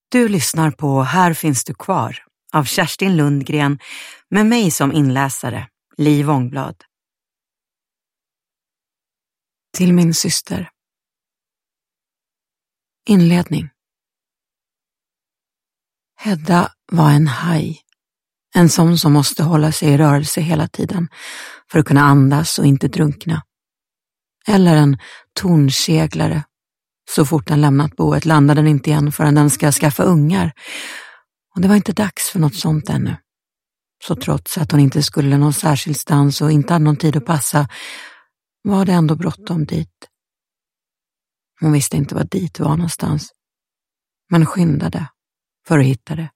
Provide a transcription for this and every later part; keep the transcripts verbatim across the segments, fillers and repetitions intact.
Du lyssnar på Här finns du kvar av Kerstin Lundgren med mig som inläsare, Liv Ångblad. Till min syster. Inledning. Hedda var en haj. En sån som måste hålla sig i rörelse hela tiden för att kunna andas och inte drunkna. Eller en tornseglare. Så fort den lämnat boet landar den inte igen förrän den ska skaffa ungar. Och det var inte dags för något sånt ännu. Så trots att hon inte skulle någon särskild stans och inte hade någon tid att passa, var det ändå bråttom dit. Hon visste inte vad dit var någonstans, men skyndade för att hitta det.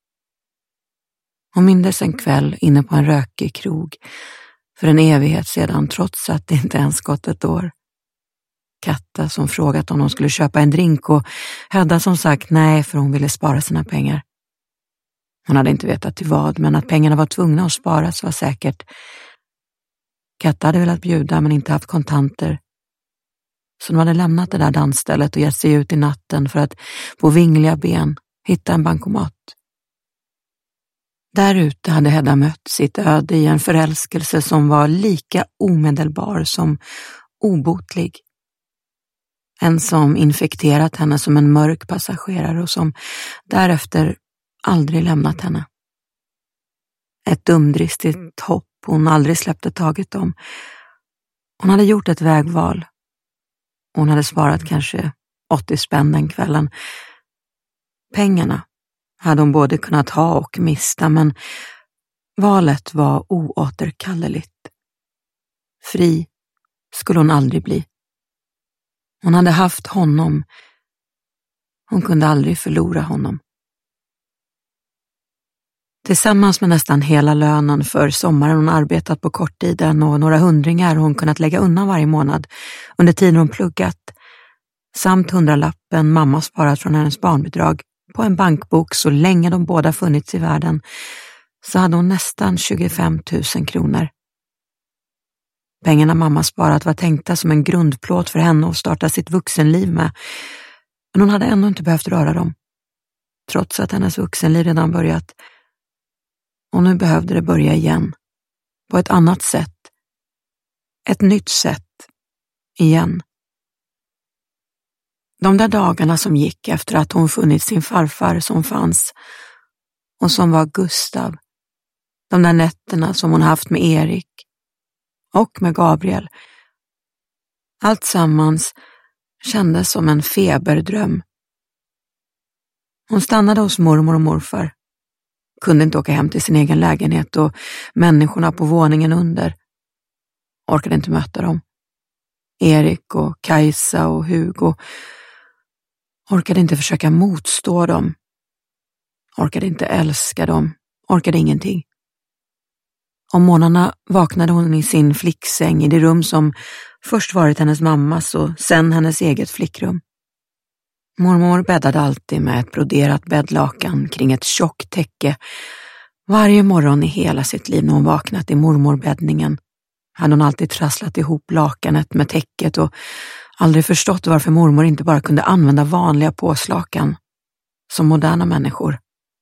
Hon mindes en kväll inne på en rökig krog för en evighet sedan, trots att det inte ens gått ett år. Katta som frågat om de skulle köpa en drink och Hedda som sagt nej för hon ville spara sina pengar. Hon hade inte vetat till vad, men att pengarna var tvungna att sparas var säkert. Katta hade velat bjuda men inte haft kontanter. Så de hade lämnat det där dansstället och gett sig ut i natten för att på vingliga ben hitta en bankomat. Där ute hade Hedda mött sitt öde i en förälskelse som var lika omedelbar som obotlig. En som infekterat henne som en mörk passagerare och som därefter aldrig lämnat henne. Ett dumdristigt hopp hon aldrig släppte taget om. Hon hade gjort ett vägval. Hon hade sparat kanske åttio spänn den kvällen. Pengarna hade hon både kunnat ha och mista, men valet var oåterkalleligt. Fri skulle hon aldrig bli. Hon hade haft honom. Hon kunde aldrig förlora honom. Tillsammans med nästan hela lönen för sommaren hon arbetat på korttiden och några hundringar hon kunnat lägga undan varje månad under tiden hon pluggat, samt hundralappen mamma sparat från hennes barnbidrag på en bankbok så länge de båda funnits i världen, så hade hon nästan tjugofem tusen kronor. Pengarna mamma sparat var tänkta som en grundplåt för henne att starta sitt vuxenliv med, men hon hade ännu inte behövt röra dem, trots att hennes vuxenliv redan börjat. Och nu behövde det börja igen, på ett annat sätt, ett nytt sätt, igen. De där dagarna som gick efter att hon funnit sin farfar som fanns och som var Gustav, de där nätterna som hon haft med Erik och med Gabriel, allt sammans kändes som en feberdröm. Hon stannade hos mormor och morfar, kunde inte åka hem till sin egen lägenhet och människorna på våningen under. Orkade inte möta dem. Erik och Kajsa och Hugo. Orkade inte försöka motstå dem. Orkade inte älska dem. Orkade ingenting. Om morgnarna vaknade hon i sin flicksäng i det rum som först varit hennes mammas och sen hennes eget flickrum. Mormor bäddade alltid med ett broderat bäddlakan kring ett tjockt täcke. Varje morgon i hela sitt liv när hon vaknat i mormorbäddningen hade hon alltid trasslat ihop lakanet med täcket och aldrig förstått varför mormor inte bara kunde använda vanliga påslakan som moderna människor.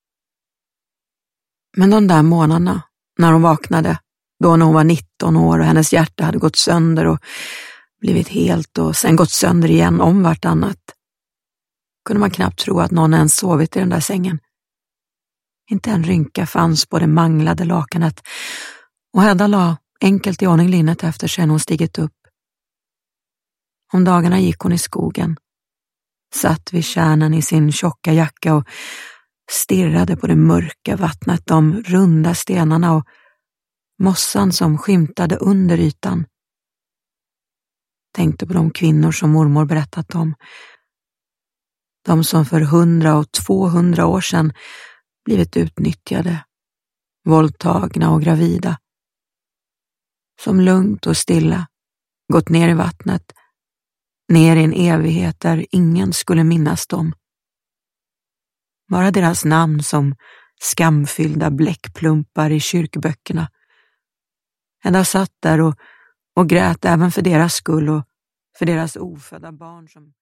Men de där månaderna när hon vaknade, då när hon var nitton år och hennes hjärta hade gått sönder och blivit helt och sen gått sönder igen om vartannat, kunde man knappt tro att någon ens sovit i den där sängen. Inte en rynka fanns på det manglade lakanet och Hedda la enkelt i ordning linnet efter sig när hon stigit upp. Om dagarna gick hon i skogen, satt vid kärnan i sin tjocka jacka och stirrade på det mörka vattnet, de runda stenarna och mossan som skymtade under ytan. Tänkte på de kvinnor som mormor berättat om. De som för hundra och tvåhundra år sedan blivit utnyttjade, våldtagna och gravida. Som lugnt och stilla gått ner i vattnet, ner i en evighet där ingen skulle minnas dem. Bara deras namn som skamfyllda bläckplumpar i kyrkböckerna. Hedda satt där och, och grät även för deras skull och för deras ofödda barn som